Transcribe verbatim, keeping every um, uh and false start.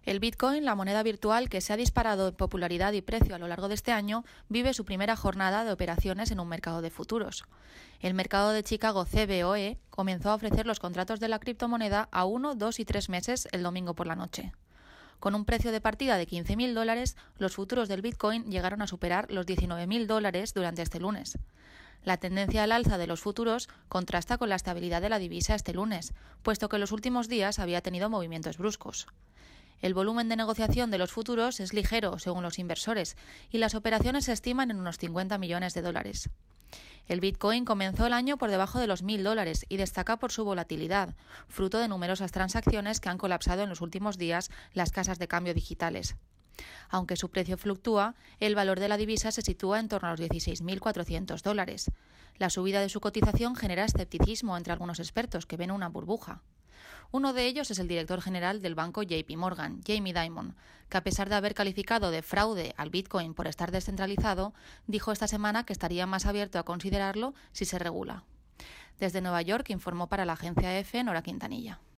El Bitcoin, la moneda virtual que se ha disparado en popularidad y precio a lo largo de este año, vive su primera jornada de operaciones en un mercado de futuros. El mercado de Chicago C B O E comenzó a ofrecer los contratos de la criptomoneda a uno, dos y tres meses el domingo por la noche. Con un precio de partida de quince mil dólares, los futuros del Bitcoin llegaron a superar los diecinueve mil dólares durante este lunes. La tendencia al alza de los futuros contrasta con la estabilidad de la divisa este lunes, puesto que en los últimos días había tenido movimientos bruscos. El volumen de negociación de los futuros es ligero, según los inversores, y las operaciones se estiman en unos cincuenta millones de dólares. El Bitcoin comenzó el año por debajo de los mil dólares y destaca por su volatilidad, fruto de numerosas transacciones que han colapsado en los últimos días las casas de cambio digitales. Aunque su precio fluctúa, el valor de la divisa se sitúa en torno a los dieciséis mil cuatrocientos dólares. La subida de su cotización genera escepticismo entre algunos expertos que ven una burbuja. Uno de ellos es el director general del banco J P Morgan, Jamie Dimon, que a pesar de haber calificado de fraude al Bitcoin por estar descentralizado, dijo esta semana que estaría más abierto a considerarlo si se regula. Desde Nueva York informó para la agencia E F Nora Quintanilla.